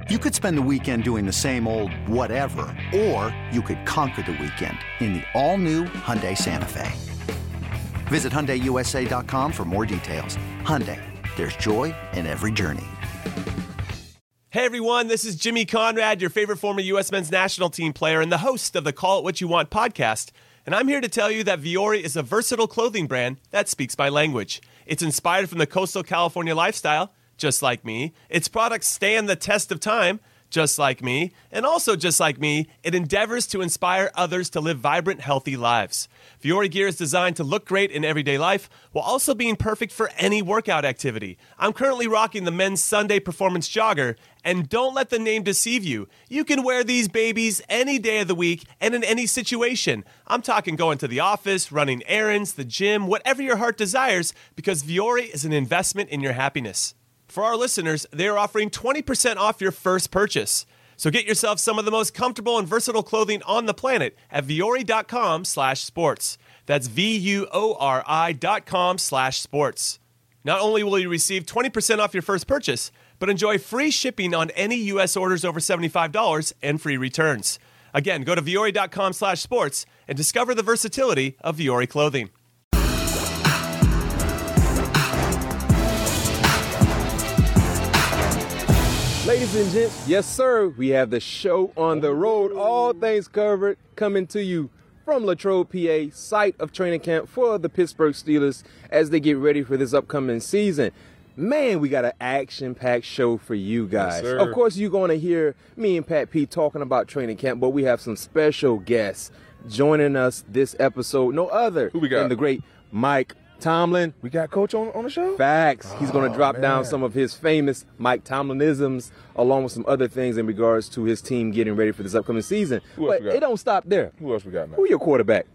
You could spend the weekend doing the same old whatever, or you could conquer the weekend in the all-new Hyundai Santa Fe. Visit HyundaiUSA.com for more details. Hyundai, there's joy in every journey. Hey everyone, this is Jimmy Conrad, your favorite former U.S. men's national team player and the host of the Call It What You Want podcast. And I'm here to tell you that Vuori is a versatile clothing brand that speaks my language. It's inspired from the coastal California lifestyle, just like me. Its products stand the test of time, just like me. And also just like me, it endeavors to inspire others to live vibrant, healthy lives. Vuori gear is designed to look great in everyday life while also being perfect for any workout activity. I'm currently rocking the men's Sunday Performance Jogger, and don't let the name deceive you. You can wear these babies any day of the week and in any situation. I'm talking going to the office, running errands, the gym, whatever your heart desires, because Vuori is an investment in your happiness. For our listeners, they are offering 20% off your first purchase. So get yourself some of the most comfortable and versatile clothing on the planet at vuori.com/sports. That's VUORI.com/sports. Not only will you receive 20% off your first purchase, but enjoy free shipping on any U.S. orders over $75 and free returns. Again, go to vuori.com/sports and discover the versatility of Vuori clothing. Ladies and gents, yes sir, we have the show on the road, all things covered, coming to you from Latrobe, PA, site of training camp for the Pittsburgh Steelers as they get ready for this upcoming season. Man, we got an action-packed show for you guys. Yes, sir. Of course, you're going to hear me and Pat P talking about training camp, but we have some special guests joining us this episode. No other Who we got? than the great Mike Tomlin. We got Coach on the show? Facts. He's going to drop down some of his famous Mike Tomlinisms along with some other things in regards to his team getting ready for this upcoming season. Who else But we got? it don't stop there. Who else we got, man? Who your quarterback?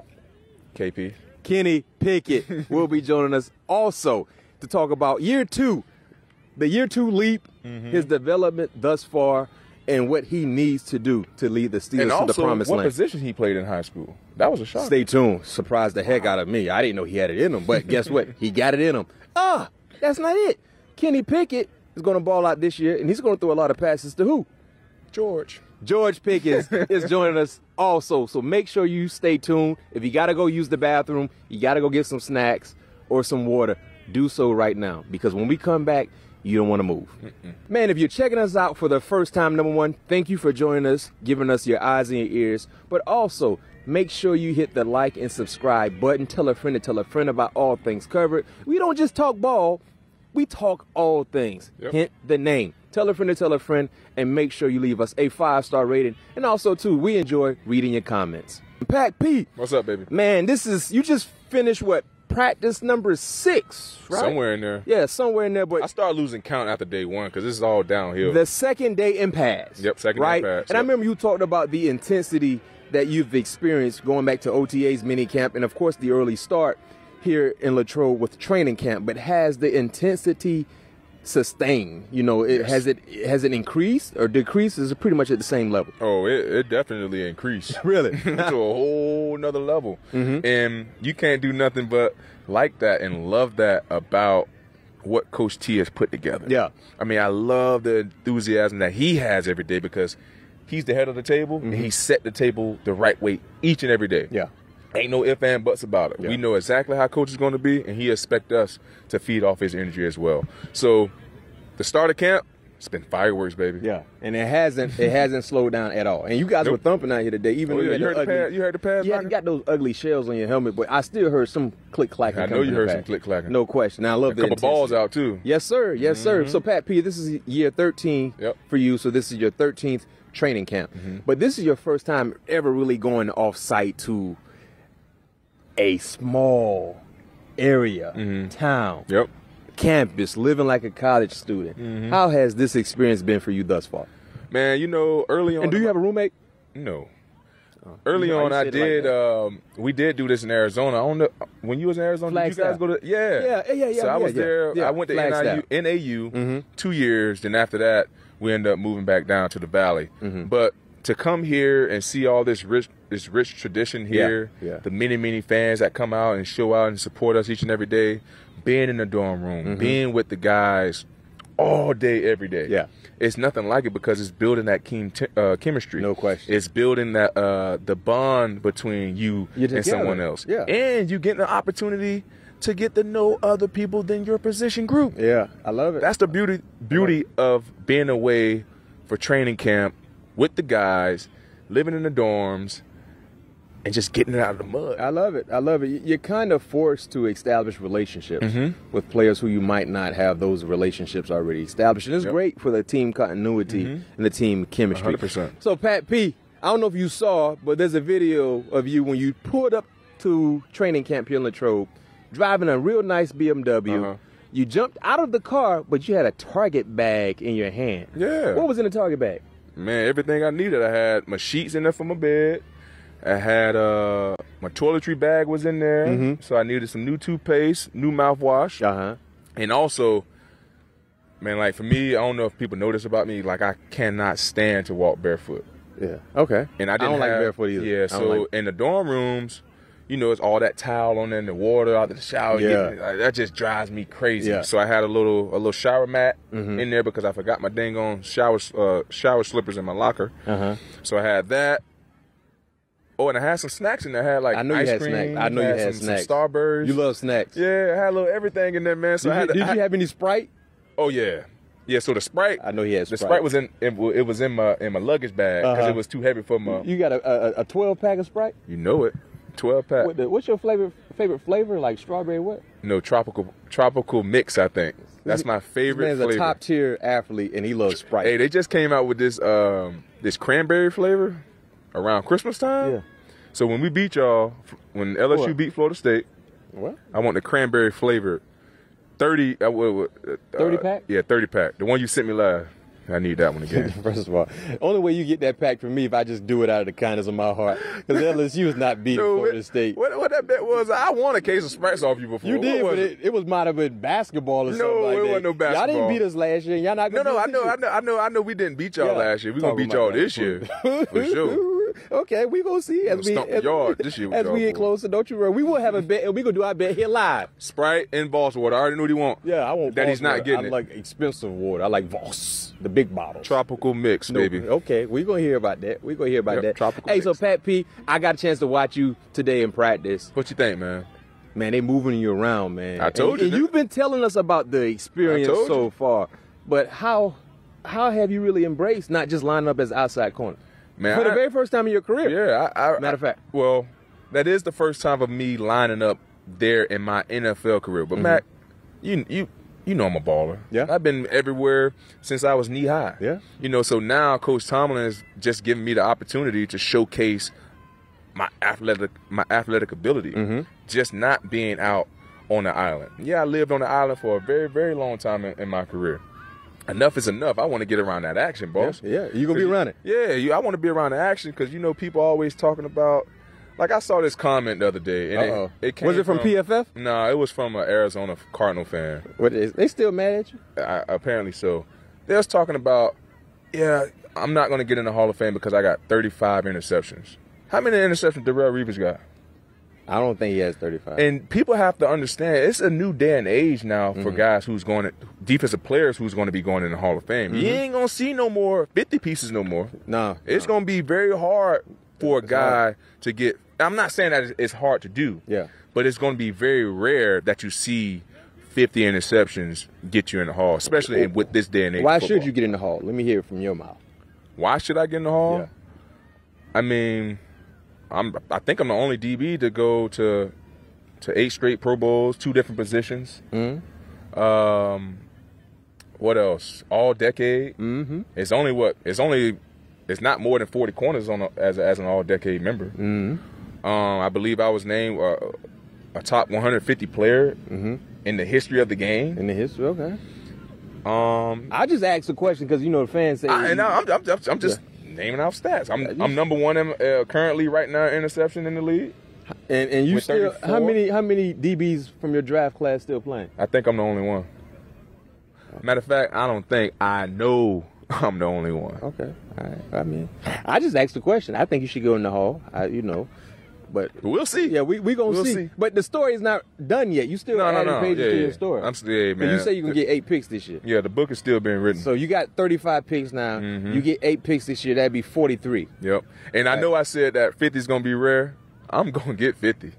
KP. Kenny Pickett will be joining us also to talk about year two, the year two leap, his development thus far, and what he needs to do to lead the Steelers And to also, the promised what land. position he played in high school. That was a shock. Stay tuned. Surprised the heck out of me. I didn't know he had it in him, but guess what? He got it in him. That's not it. Kenny Pickett is going to ball out this year, and he's going to throw a lot of passes to who? George. George Pickens is joining us also. So make sure you stay tuned. If you got to go use the bathroom, you got to go get some snacks or some water, do so right now. Because when we come back, you don't want to move. Man, if you're checking us out for the first time, number one, thank you for joining us, giving us your eyes and your ears. But also, make sure you hit the like and subscribe button. Tell a friend to tell a friend about all things covered. We don't just talk ball. We talk all things. Yep. Hint the name. Tell a friend to tell a friend, and make sure you leave us a 5-star rating. And also, too, we enjoy reading your comments. Pat P. What's up, baby? Man, you just finished what? Practice number 6, right? Somewhere in there. Yeah, somewhere in there. I But started losing count after day one because this is all downhill. the second day impasse. Yep, second day right? impasse, And I yep. remember you talked about the intensity that you've experienced going back to OTA's mini camp and, of course, the early start here in Latrobe with training camp. But has the intensity sustained? You know, has it increased or decreased? Is it pretty much at the same level? Oh, it definitely increased. Really? To a whole nother level. And you can't do nothing but like that and love that about what Coach T has put together. Yeah. I mean, I love the enthusiasm that he has every day because he's the head of the table and he set the table the right way each and every day. Yeah. Ain't no ifs and buts about it. Yeah. We know exactly how Coach is going to be, and he expects us to feed off his energy as well. So the start of camp, it's been fireworks, baby. Yeah, and it hasn't slowed down at all. And you guys Nope. were thumping out here today, even Oh, though yeah. you heard the pads You knocking? got those ugly shells on your helmet, but I still heard some click clacking. I know you heard some click clacking. No question. Now I love A the couple balls intensity. out, too. Yes, sir. Yes, sir. So Pat P, this is year 13 Yep. for you. So this is your 13th training camp, but this is your first time ever really going off site to a small area, town. Yep. Campus, living like a college student. How has this experience been for you thus far? Man, you know, early on. And do you have a roommate? No. Early You know, on, you I said it like did. We did do this in Arizona. I don't know when you was in Arizona. Did you guys Flagstaff. go to? Yeah. Yeah. So I was yeah. there. Yeah, I went to Flagstaff. NAU 2 years. Then after that, we ended up moving back down to the valley. But to come here and see all this rich tradition here, yeah. the many fans that come out and show out and support us each and every day, being in the dorm room, being with the guys all day, every day. Yeah. It's nothing like it because it's building that chemistry. No question. It's building that the bond between you and someone else. Yeah. And you get the opportunity to get to know other people than your position group. Yeah, I love it. That's the beauty of being away for training camp with the guys, living in the dorms, and just getting it out of the mud. I love it. I love it. You're kind of forced to establish relationships with players who you might not have those relationships already established. And it's great for the team continuity and the team chemistry. 100%. So, Pat P., I don't know if you saw, but there's a video of you when you pulled up to training camp here in Latrobe, driving a real nice BMW. You jumped out of the car, but you had a Target bag in your hand. Yeah. What was in the Target bag? Man, everything I needed. I had my sheets in there for my bed. I had my toiletry bag was in there. So I needed some new toothpaste, new mouthwash. And also, man, like for me, I don't know if people know this about me, like I cannot stand to walk barefoot. Yeah. Okay. And I don't like barefoot either. Yeah, so in the dorm rooms, you know, it's all that towel on there and the water out of the shower. That just drives me crazy. Yeah. So I had a little shower mat in there because I forgot my dang on shower slippers in my locker. So I had that. Oh, and I had some snacks in there. I had like ice cream. Snacks. I know you had snacks. Some Starburst. You love snacks. Yeah, I had a little everything in there, man. So Did you have any Sprite? Oh yeah. Yeah, so the Sprite. I know he had Sprite. The Sprite was in my luggage bag because it was too heavy for my. You got a 12-pack of Sprite? You know it. 12-pack. What's your favorite flavor? Like strawberry what? No, tropical mix, I think. That's my favorite this man's flavor. a top-tier athlete, and he loves Sprite. Hey, they just came out with this cranberry flavor around Christmas time. Yeah. So when we beat y'all, when LSU beat Florida State, I want the cranberry flavor 30 pack? Yeah, 30 pack. The one you sent me live. I need that one again. First of all, only way you get that pack from me if I just do it out of the kindness of my heart. Because LSU is not beating Florida State. What that bet was, I won a case of Sprites off you before. You did, but it might have been basketball or something like that. No, it wasn't no basketball. Y'all didn't beat us last year. Y'all not gonna I know we didn't beat y'all last year. We're going to beat y'all this year. For sure. Okay, we gonna see as we get closer. Don't you worry. We will have a bet, and we gonna do our bet here live. Sprite and Voss water. I already knew what he want. Yeah, I want that. Voss He's not water. getting I it. like expensive water. I like Voss, the big bottles. Tropical mix, baby. Okay, we gonna hear about that. We gonna hear about that. Tropical hey, mix. So Pat P, I got a chance to watch you today in practice. What you think, man? Man, they moving you around, man. I told you. And you've been telling us about the experience so far, but how have you really embraced not just lining up as outside corner? Man, for the very first time in your career. Yeah, matter of fact. Well, that is the first time of me lining up there in my NFL career. But Mac, you know I'm a baller. Yeah. I've been everywhere since I was knee high. Yeah. You know, so now Coach Tomlin is just giving me the opportunity to showcase my athletic ability. Just not being out on the island. Yeah, I lived on the island for a very, very long time in my career. Enough is enough. I want to get around that action, boss. Yeah, you gonna be around it. Yeah, I want to be around the action because people always talking about. Like I saw this comment the other day, and it came. Was it from PFF? No, it was from an Arizona Cardinal fan. What is? They still mad at you? Apparently so. They was talking about, I'm not going to get in the Hall of Fame because I got 35 interceptions. How many interceptions Darrelle Revis got? I don't think he has 35. And people have to understand, it's a new day and age now for guys defensive players who's going to be going in the Hall of Fame. You ain't going to see no more 50 pieces no more. No. It's going to be very hard for a guy to get, I'm not saying that it's hard to do. Yeah. But it's going to be very rare that you see 50 interceptions get you in the Hall, especially with this day and age. Why should you get in the Hall? Let me hear it from your mouth. Why should I get in the Hall? Yeah. I mean, I think I'm the only DB to go to 8 straight Pro Bowls, 2 different positions. What else? All decade. It's not more than 40 corners as an all decade member. I believe I was named a top 150 player in the history of the game. In the history, okay. I just asked a question because the fans say. I'm just naming out stats. I'm number one currently right now interception in the league. And you still 34. how many DBs from your draft class still playing? I think I'm the only one. Matter of fact, I know I'm the only one. Okay, all right. I mean, I just asked the question. I think you should go in the Hall. But we'll see. Yeah, we gonna see. But the story is not done yet. You still adding pages to your story. I'm still, man. You say you can get 8 picks this year. Yeah, the book is still being written. So you got 35 picks now. You get 8 picks this year. That'd be 43. Yep. And I know I said that 50 is gonna be rare. I'm gonna get 50.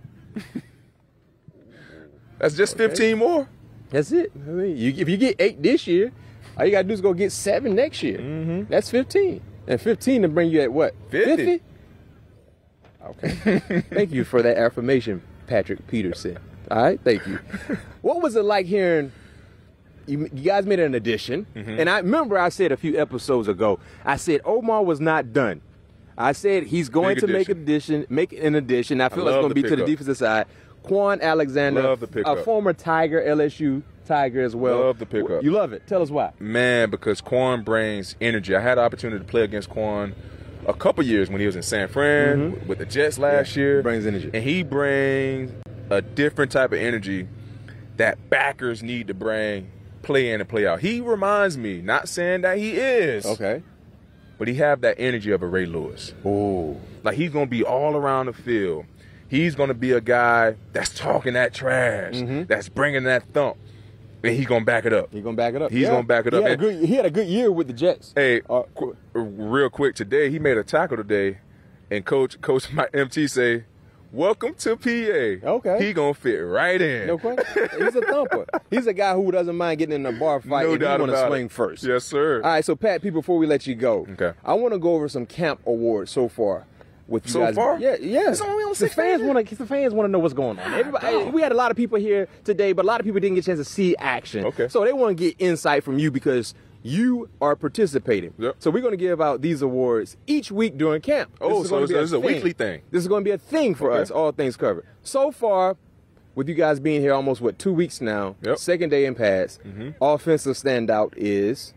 That's just 15 more. That's it. I mean, if you get 8 this year, all you got to do is go get 7 next year. That's 15. And 15 to bring you at what? 50? Okay. Thank you for that affirmation, Patrick Peterson. All right, thank you. What was it like hearing, you guys made an addition, and I remember I said a few episodes ago, I said Omar was not done. I said he's going to make an addition. I feel it's going to be to the defensive side. Quan Alexander, love the pickup. A former Tiger, LSU Tiger as well. Love the pickup. You love it. Tell us why. Man, because Quan brings energy. I had the opportunity to play against Quan a couple years when he was in San Fran with the Jets last year. He brings energy. And he brings a different type of energy that backers need to bring play in and play out. He reminds me, not saying that he is. Okay. But he have that energy of a Ray Lewis. Oh. Like he's going to be all around the field. He's going to be a guy that's talking that trash, that's bringing that thump, and he's going to back it up. He's going to back it up. He's going to back it up. He had a good year with the Jets. Hey, real quick, today he made a tackle today, and Coach my MT say, "Welcome to PA." Okay. He going to fit right in. No question. He's a thumper. He's a guy who doesn't mind getting in a bar fight No and he doubt want to about swing it. first. Yes, sir. All right, so Pat P, before we let you go, Okay. I want to go over some camp awards so far. With you guys. Yeah. It's only on The fans want to know what's going on. Everybody, we had a lot of people here today, but a lot of people didn't get a chance to see action. Okay. So they want to get insight from you because you are participating. Yep. So we're going to give out these awards each week during camp. Oh, so this is a weekly thing. This is going to be a thing for us, all things covered. So far, with you guys being here almost, 2 weeks now, second day in pads, offensive standout is?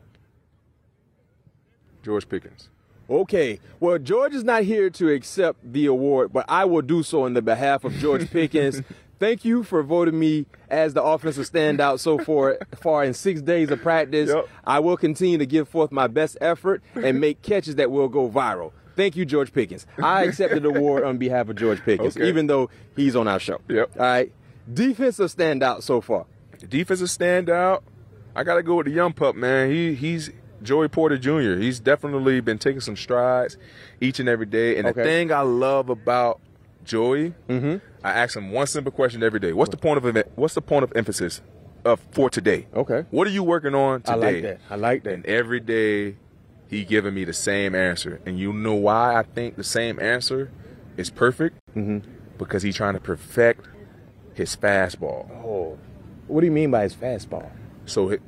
George Pickens. Okay, well, George is not here to accept the award, but I will do so on the behalf of George Pickens. Thank you for voting me as the offensive standout so far in 6 days of practice. I will continue to give forth my best effort and make catches that will go viral. Thank you, George Pickens. I accepted the award on behalf of George Pickens, even though he's on our show. Yep. All right, defensive standout so far. Defensive standout, I got to go with the young pup, man. He's Joey Porter Jr. He's definitely been taking some strides each and every day. And the thing I love about Joey, I ask him one simple question every day. What's the point of emphasis for today? Okay. What are you working on today? I like that. And every day he giving me the same answer. And you know why I think the same answer is perfect? Because he's trying to perfect his fastball. Oh. What do you mean by his fastball? So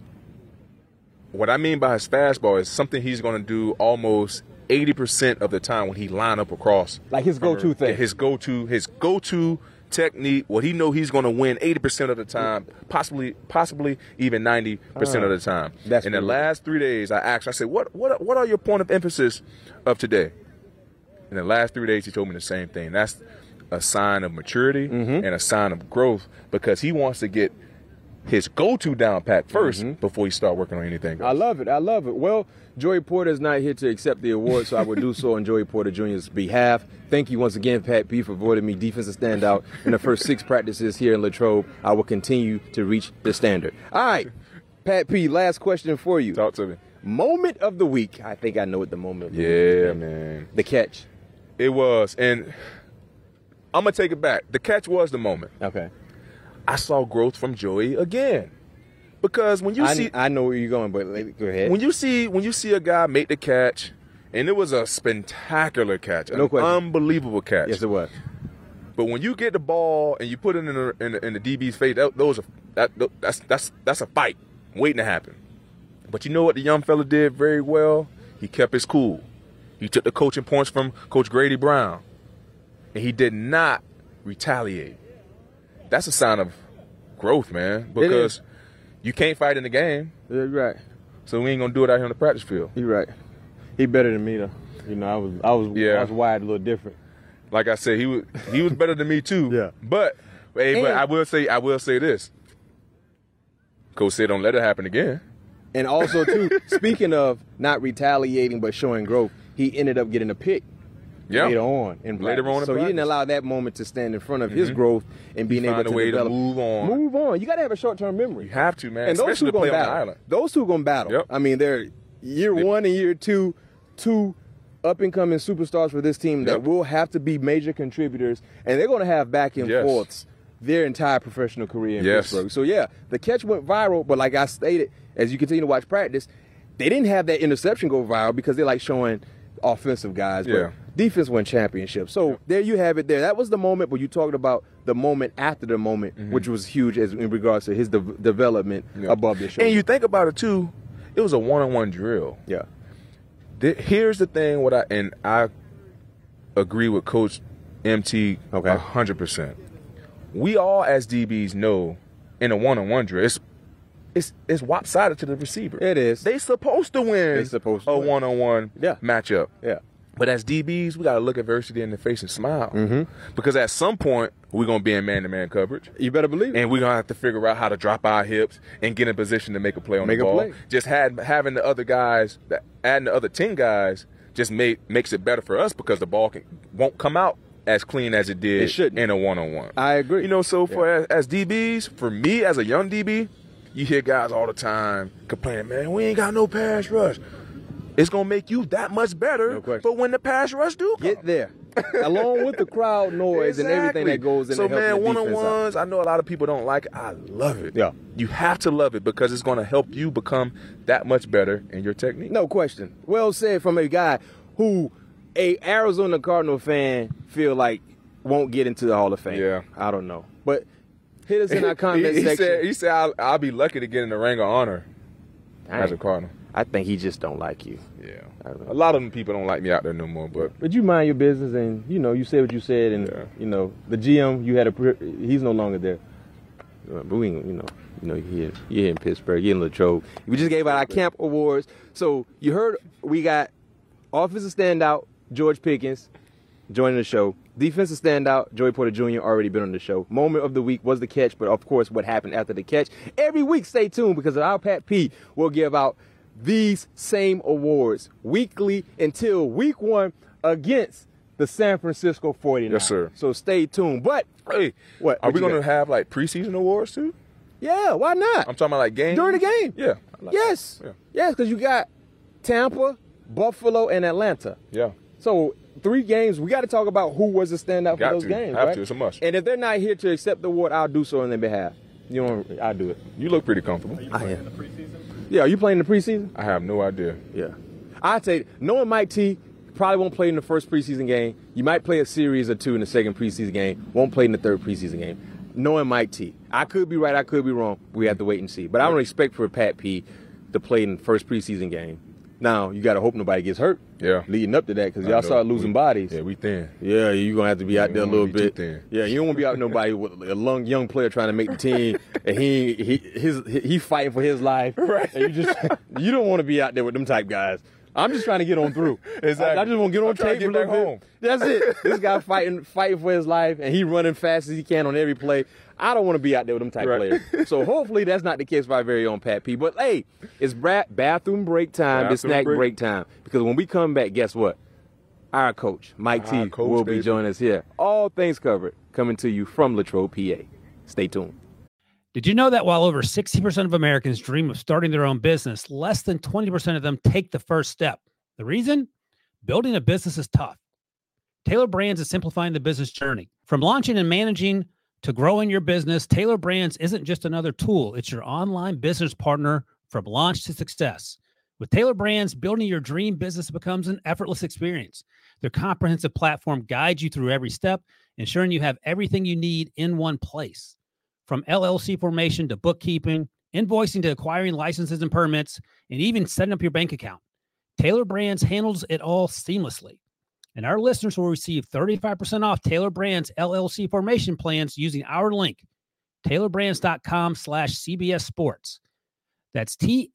what I mean by his fastball is something he's going to do almost 80% of the time when he line up across. Like his go-to thing. His go-to technique, what he know he's going to win 80% of the time, possibly even 90% of the time. In the last 3 days, I said, what are your point of emphasis of today? In the last 3 days, he told me the same thing. That's a sign of maturity and a sign of growth because he wants to get his go-to down pat first before he start working on anything else. I love it. Well, Joey Porter is not here to accept the award, so I will do so on Joey Porter Jr.'s behalf. Thank you once again, Pat P, for voting me defensive standout in the first 6 practices here in Latrobe. I will continue to reach the standard. All right, Pat P, last question for you. Talk to me. Moment of the week. I think I know what the moment of the week is. Man. The catch. It was, and I'm going to take it back. The catch was the moment. Okay. I saw growth from Joey again. Because when you see, I know where you're going, but go ahead. When you see a guy make the catch, and it was a spectacular catch, an unbelievable catch. Yes, it was. But when you get the ball and you put it in the DB's face, that's a fight waiting to happen. But you know what the young fella did very well? He kept his cool. He took the coaching points from Coach Grady Brown, and he did not retaliate. That's a sign of growth, man, because you can't fight in the game. You're right. So we ain't gonna do it out here on the practice field. You're right. He better than me though. You know, I was wired a little different. Like I said, he was better than me too. Yeah. But I will say this. Coach said don't let it happen again. And also too, speaking of not retaliating but showing growth, he ended up getting a pick later on in practice. So he didn't allow that moment to stand in front of his growth and being able to develop. Move on. You got to have a short-term memory. You have to, man. And those two are going to battle. Those two are going to battle. Yep. I mean, they're year one and year two up-and-coming superstars for this team that will have to be major contributors, and they're going to have back and forths their entire professional career in Pittsburgh. So, yeah, the catch went viral, but like I stated, as you continue to watch practice, they didn't have that interception go viral because they like showing offensive guys. But defense won championships. So there you have it there. That was the moment, but you talked about the moment after the moment, which was huge in regards to his development above the shoulder. And you think about it, too, it was a one-on-one drill. Yeah. Here's the thing, I agree with Coach MT 100%. We all, as DBs, know in a one-on-one drill, it's lopsided to the receiver. It is. They supposed to win a one-on-one matchup. Yeah. But as DBs, we got to look adversity in the face and smile. Because at some point, we're going to be in man-to-man coverage. You better believe it. And we're going to have to figure out how to drop our hips and get in position to make a play on the ball. Just having the other guys, adding the other 10 guys, just makes it better for us because the ball won't come out as clean as it did in a one-on-one. I agree. So as DBs, for me as a young DB, you hear guys all the time complaining, man, we ain't got no pass rush. It's going to make you that much better for when the pass rush do come. Get there. Along with the crowd noise and everything that goes into helping the defense. So, man, one-on-ones, I know a lot of people don't like it. I love it. Yeah. You have to love it because it's going to help you become that much better in your technique. No question. Well said from a guy who a Arizona Cardinal fan feel like won't get into the Hall of Fame. Yeah. I don't know. But hit us in our comment section. He said I'll be lucky to get in the Ring of Honor as a Cardinal. I think he just don't like you. Yeah. A lot of them people don't like me out there no more. But you mind your business and, you said what you said. And, the GM, he's no longer there. But we ain't, you're here in Pittsburgh, you're in Latrobe. We just gave out our camp awards. So you heard we got offensive standout, George Pickens, joining the show. Defensive standout, Joey Porter Jr. already been on the show. Moment of the week was the catch, but of course what happened after the catch. Every week, stay tuned because our Pat P will give out these same awards weekly until week 1 against the San Francisco 49ers. Yes, sir. So stay tuned. But, hey, are we going to have like preseason awards too? Yeah, why not? I'm talking about like games? During the game. Yeah. Yes. Yeah. Yes, because you got Tampa, Buffalo, and Atlanta. Yeah. So 3 games. We got to talk about who was the standout for those games. Have to. It's a must. And if they're not here to accept the award, I'll do so on their behalf. I'll do it. You look pretty comfortable. Are you playing in the preseason? Yeah, are you playing in the preseason? I have no idea. Yeah. I'd say, knowing Mike T, probably won't play in the first preseason game. You might play a series or 2 in the second preseason game. Won't play in the third preseason game. Knowing Mike T. I could be right, I could be wrong. We have to wait and see. But I don't expect for Pat P to play in the first preseason game. Now, you got to hope nobody gets hurt. Yeah. Leading up to that, because y'all start losing bodies. Yeah, we thin. Yeah, you're going to have to be out there a little bit. Thin. Yeah, you don't want to be out nobody with a young player trying to make the team, and he fighting for his life. Right. And you don't want to be out there with them type guys. I'm just trying to get on through. Exactly. I just want to get on tape a little bit. Home. That's it. This guy fighting for his life, and he running fast as he can on every play. I don't want to be out there with them type players. So hopefully that's not the case for our very own Pat P. But, hey, it's bathroom break time, it's snack break time. Because when we come back, guess what? Our coach, Mike T, will be joining us here. All things covered, coming to you from Latrobe, PA. Stay tuned. Did you know that while over 60% of Americans dream of starting their own business, less than 20% of them take the first step? The reason? Building a business is tough. Taylor Brands is simplifying the business journey. From launching and managing to growing your business, Taylor Brands isn't just another tool. It's your online business partner from launch to success. With Taylor Brands, building your dream business becomes an effortless experience. Their comprehensive platform guides you through every step, ensuring you have everything you need in one place. From LLC formation to bookkeeping, invoicing to acquiring licenses and permits, and even setting up your bank account, Taylor Brands handles it all seamlessly. And our listeners will receive 35% off Taylor Brands LLC formation plans using our link, taylorbrands.com/CBS Sports. That's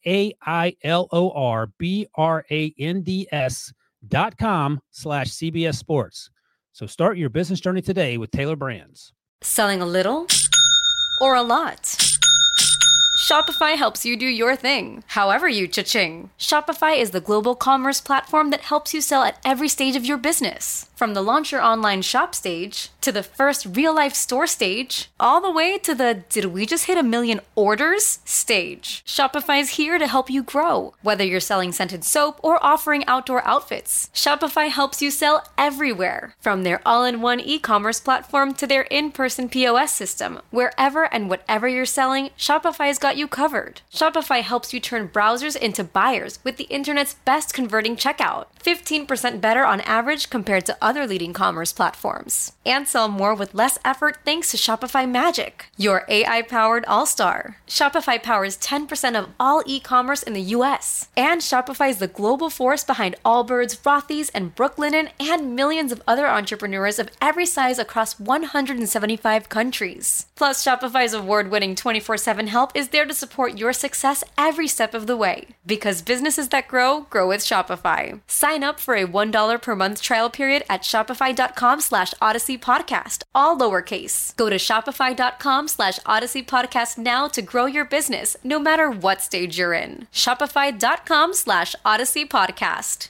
TAILORBRANDS.com/CBS Sports. So start your business journey today with Taylor Brands. Selling a little or a lot? Shopify helps you do your thing, however you cha-ching. Shopify is the global commerce platform that helps you sell at every stage of your business. From the launch your online shop stage, to the first real-life store stage, all the way to the did we just hit 1 million orders stage. Shopify's here to help you grow. Whether you're selling scented soap or offering outdoor outfits, Shopify helps you sell everywhere. From their all-in-one e-commerce platform to their in-person POS system, wherever and whatever you're selling, Shopify's got you covered. Shopify helps you turn browsers into buyers with the internet's best converting checkout. 15% better on average compared to other leading commerce platforms. And sell more with less effort thanks to Shopify Magic, your AI-powered all-star. Shopify powers 10% of all e-commerce in the US. And Shopify is the global force behind Allbirds, Rothy's, and Brooklinen, and millions of other entrepreneurs of every size across 175 countries. Plus, Shopify's award-winning 24/7 help is there to support your success every step of the way. Because businesses that grow, grow with Shopify. Sign up for a $1 per month trial period at shopify.com/Odyssey Podcast, all lowercase. Go to shopify.com/Odyssey Podcast now to grow your business, no matter what stage you're in. Shopify.com/Odyssey Podcast.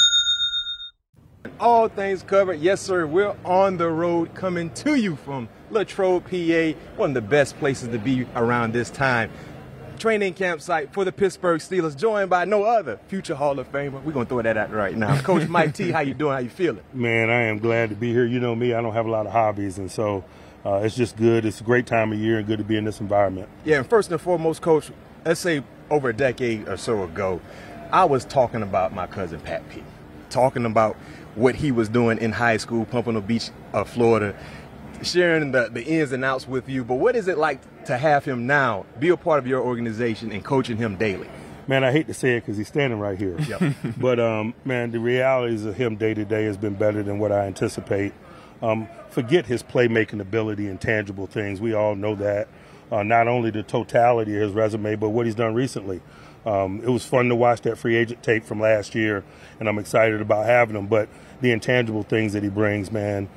All things covered. Yes, sir. We're on the road coming to you from Latrobe, PA, one of the best places to be around this time. Training campsite for the Pittsburgh Steelers, joined by no other future Hall of Famer. We're going to throw that out right now. Coach Mike T, how you doing? How you feeling? Man, I am glad to be here. You know me, I don't have a lot of hobbies, and so it's just good. It's a great time of year and good to be in this environment. Yeah, and first and foremost, Coach, let's say over a decade or so ago, I was talking about my cousin Pat P, talking about what he was doing in high school, Pompano Beach, Florida, sharing the ins and outs with you. But what is it like to have him now be a part of your organization and coaching him daily? Man, I hate to say it because he's standing right here. Yep. But, man, the realities of him day to day has been better than what I anticipate. Forget his playmaking ability and tangible things. We all know that. Not only the totality of his resume, but what he's done recently. It was fun to watch that free agent tape from last year, and I'm excited about having him. But the intangible things that he brings, man,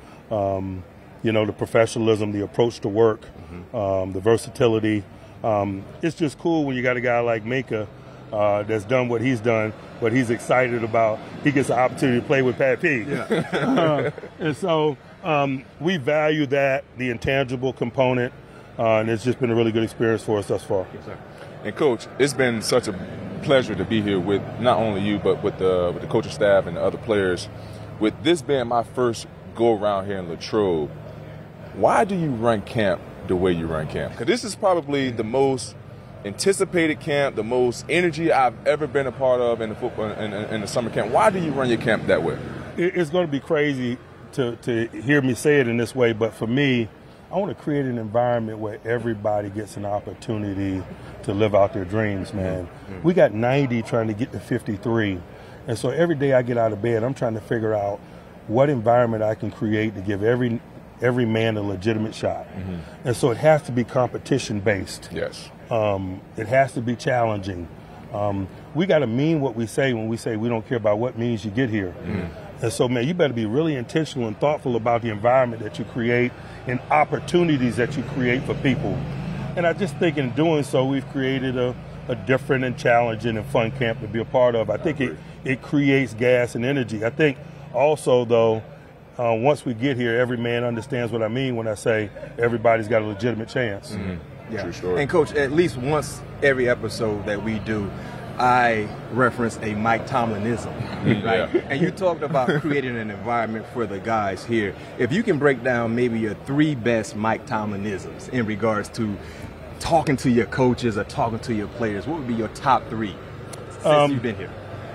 the professionalism, the approach to work, the versatility. It's just cool when you got a guy like Minkah that's done what he's done, but he's excited about he gets the opportunity to play with Pat P. Yeah. And so we value that, the intangible component, and it's just been a really good experience for us thus far. Yes, sir. And, Coach, it's been such a pleasure to be here with not only you, but with the coaching staff and the other players. With this being my first go-around here in Latrobe, why do you run camp the way you run camp? Because this is probably the most anticipated camp, the most energy I've ever been a part of in the football in the summer camp. Why do you run your camp that way? It's going to be crazy to hear me say it in this way, but for me, I want to create an environment where everybody gets an opportunity to live out their dreams, man. Mm-hmm. We got 90 trying to get to 53. And so every day I get out of bed, I'm trying to figure out what environment I can create to give every man a legitimate shot. Mm-hmm. And so it has to be competition-based. Yes. It has to be challenging. We got to mean what we say when we say we don't care about what means you get here. Mm-hmm. And so, man, you better be really intentional and thoughtful about the environment that you create and opportunities that you create for people. And I just think in doing so, we've created a different and challenging and fun camp to be a part of. I think it creates gas and energy. I think also, though, once we get here, every man understands what I mean when I say everybody's got a legitimate chance. Mm-hmm. Yeah. True story. And, Coach, at least once every episode that we do, I reference a Mike Tomlinism, right? Yeah. And you talked about creating an environment for the guys here. If you can break down maybe your 3 best Mike Tomlinisms in regards to talking to your coaches or talking to your players, what would be your top 3 since you've been here?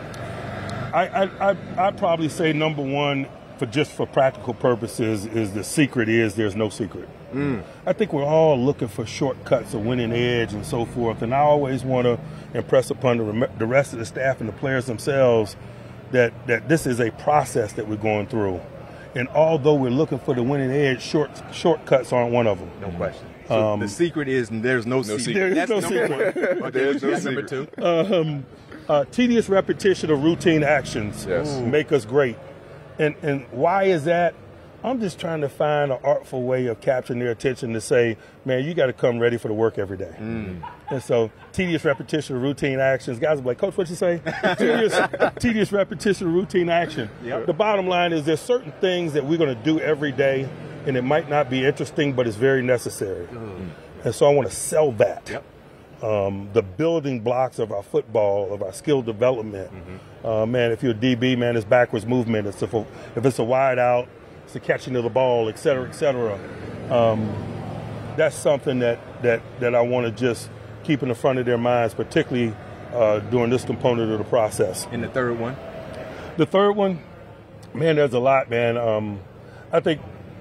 I'd probably say number 1, for practical purposes, is the secret is there's no secret. I think we're all looking for shortcuts, a winning edge, and so forth. And I always want to impress upon the rest of the staff and the players themselves that this is a process that we're going through. And although we're looking for the winning edge, shortcuts aren't one of them. No question. So the secret is there's no secret. There's no secret. Okay, There's no secret. Number 2. Tedious repetition of routine actions Yes. make us great. And why is that? I'm just trying to find an artful way of capturing their attention to say, man, you got to come ready for the work every day. And so tedious repetition of routine actions. Guys will be like, Coach, what'd you say? tedious repetition of routine action. Yep. The bottom line is there's certain things that we're going to do every day, and it might not be interesting, but it's very necessary. And so I want to sell that. Yep. The building blocks of our football, of our skill development. Man, if you're a DB, man, it's backwards movement. If it's a wide out, it's the catching of the ball, et cetera, et cetera. That's something that I want to just keep in the front of their minds, particularly during this component of the process. And the third one? The third one, man, there's a lot, man. I think,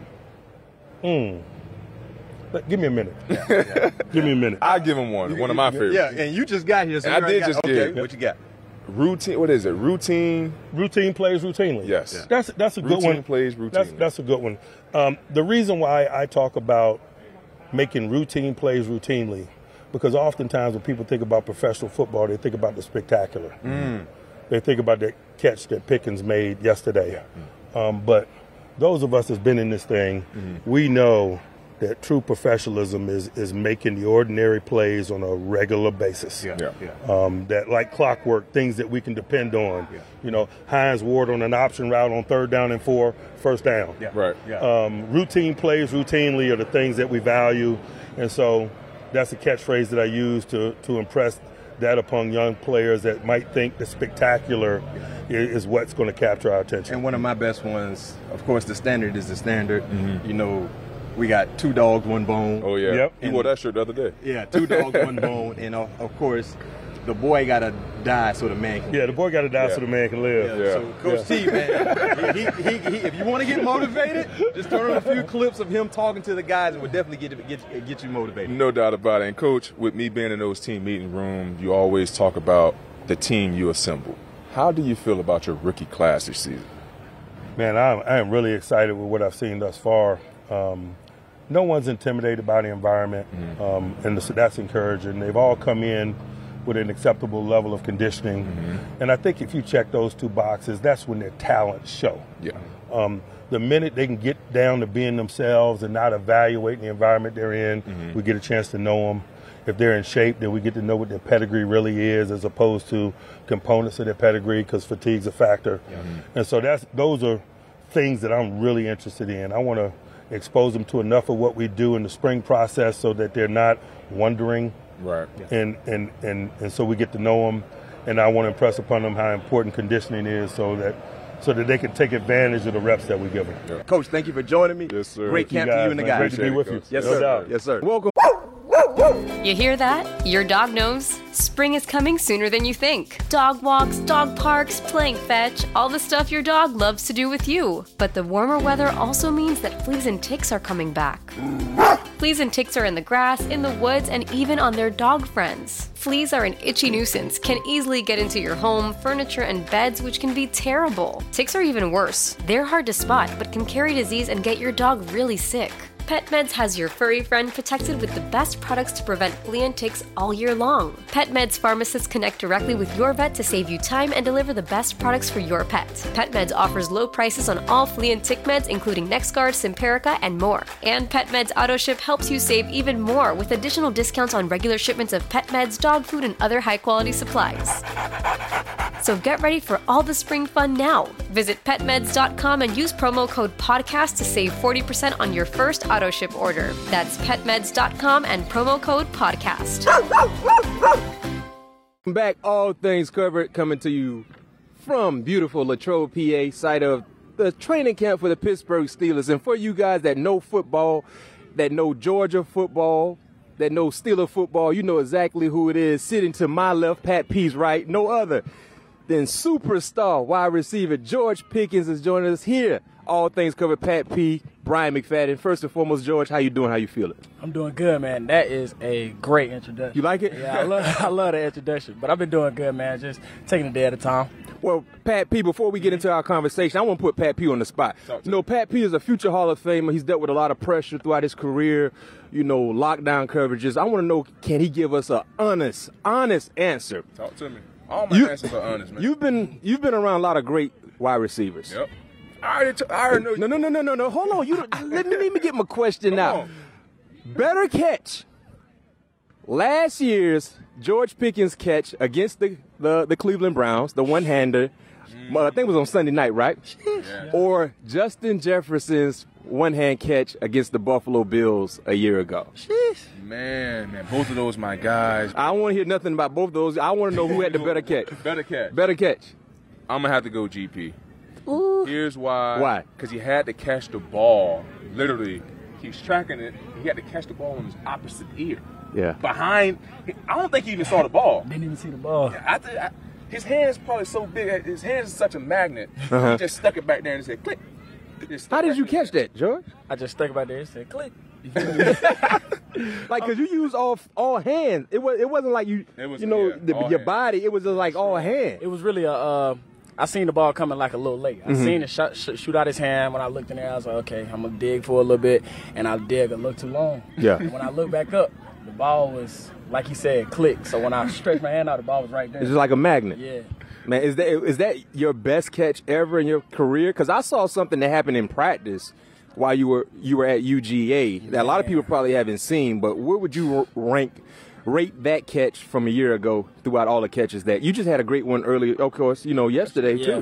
give me a minute. Give me a minute. I'll give him one of my favorites. Yeah, and you just got here. So I did just get what you got? Routine, what is it? Routine plays routinely. Yes. That's a good one. Routine plays routinely. That's a good one. The reason why I talk about making routine plays routinely, because oftentimes when people think about professional football, they think about the spectacular. They think about that catch that Pickens made yesterday. But those of us that's been in this thing, we know that true professionalism is making the ordinary plays on a regular basis. That like clockwork, things that we can depend on. You know, Hines Ward on an option route on 3rd down and 4, first down. Routine plays routinely are the things that we value. And so that's a catchphrase that I use to impress that upon young players that might think the spectacular is what's going to capture our attention. And one of my best ones, of course, the standard is the standard. You know, we got 2 dogs, 1 bone. Oh, yeah. Yep. You wore that shirt the other day. Yeah, 2 dogs, 1 bone. And, of course, the boy got to die so the man can live. Yeah, the boy got to die so the man can live. So, Coach T, man, he, if you want to get motivated, just turn on a few clips of him talking to the guys and we'll definitely get you motivated. No doubt about it. And, Coach, with me being in those team meeting rooms, you always talk about the team you assemble. How do you feel about your rookie class this season? Man, I am really excited with what I've seen thus far. No one's intimidated by the environment, and that's encouraging. They've all come in with an acceptable level of conditioning. And I think if you check those 2 boxes, that's when their talents show. The minute they can get down to being themselves and not evaluating the environment they're in, we get a chance to know them. If they're in shape, then we get to know what their pedigree really is as opposed to components of their pedigree, because fatigue's a factor. And so those are things that I'm really interested in. I want to expose them to enough of what we do in the spring process so that they're not wondering. And so we get to know them, and I want to impress upon them how important conditioning is so that they can take advantage of the reps that we give them. Coach, thank you for joining me. Yes, sir. Great camp to you and the guys. Great to be with you. Yes, no sir. doubt. Yes, sir. Welcome. You hear that? Your dog knows. Spring is coming sooner than you think. Dog walks, dog parks, playing fetch, all the stuff your dog loves to do with you. But the warmer weather also means that fleas and ticks are coming back. Fleas and ticks are in the grass, in the woods, and even on their dog friends. Fleas are an itchy nuisance, can easily get into your home, furniture, and beds, which can be terrible. Ticks are even worse. They're hard to spot, but can carry disease and get your dog really sick. PetMeds has your furry friend protected with the best products to prevent flea and ticks all year long. PetMeds pharmacists connect directly with your vet to save you time and deliver the best products for your pet. PetMeds offers low prices on all flea and tick meds, including NexGard, Simparica, and more. And PetMeds AutoShip helps you save even more with additional discounts on regular shipments of pet meds, dog food, and other high-quality supplies. So get ready for all the spring fun now. Visit petmeds.com and use promo code PODCAST to save 40% on your first AutoShip order. That's petmeds.com and promo code PODCAST. Back, all things covered, coming to you from beautiful Latrobe, PA, site of the training camp for the Pittsburgh Steelers. And for you guys that know football, that know Georgia football, that know Steeler football, you know exactly who it is. Sitting to my left, Pat P's right, no other than superstar wide receiver George Pickens is joining us here. All things covered, Pat P, Brian McFadden. First and foremost, George, how you doing? How you feeling? I'm doing good, man. That is a great introduction. You like it? Yeah, I love the introduction. But I've been doing good, man. Just taking a day at a time. Well, Pat P, before we get into our conversation, I want to put Pat P on the spot. You know, Pat P is a future Hall of Famer. He's dealt with a lot of pressure throughout his career, you know, lockdown coverages. I want to know, can he give us an honest answer? Talk to me. All my answers are honest, man. You've been around a lot of great wide receivers. Yep. I already know. No. Hold on. Let me get my question out. Better catch. Last year's George Pickens catch against the Cleveland Browns, the one-hander. I think it was on Sunday night, right? Yeah. Or Justin Jefferson's one-hand catch against the Buffalo Bills a year ago. Man, both of those my guys. I don't want to hear nothing about both of those. I want to know who had the better catch. Better catch. I'm going to have to go GP. Ooh. Here's why. Why? Because he had to catch the ball. Literally, he was tracking it. He had to catch the ball in his opposite ear. Yeah. Behind. I don't think he even saw the ball. Didn't even see the ball. His hand's probably so big. His hands is such a magnet. Uh-huh. He just stuck it back there and said, click. How did you catch that, George? I just stuck it back there and said, click. Like, because you use all hands. It wasn't like your body. It was just like all hands. It was really I seen the ball coming like a little late. I seen it shoot out his hand. When I looked in there, I was like, okay, I'm going to dig for a little bit. And I dig a little too long. Yeah. And when I looked back up, the ball was, like he said, click. So when I stretched my hand out, the ball was right there. It's just like a magnet. Yeah. Man, is that your best catch ever in your career? Because I saw something that happened in practice while you were at UGA that a lot of people probably haven't seen. But where would you rate that catch from a year ago throughout all the catches that you just had a great one earlier, of course, yesterday too?